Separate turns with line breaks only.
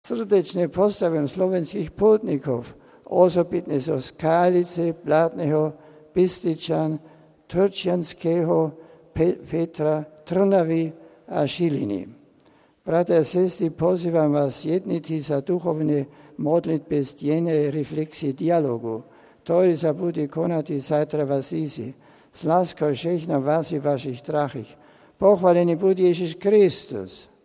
Srdečne pozdravím slovenských pútnikov, osobitne zo Skálice, Blatného, Bystričan, Turčianského, Petra, Trnavy a Žiliny. Bratia a sestry, pozývam vás jednotiť sa duchovné modlitbe zdienej reflexie dialogu, ktorý sa bude konať zajtra v Asízi. S láskou žehnám vás i vašich drahých. Pochválený bude Ježiš Kristus.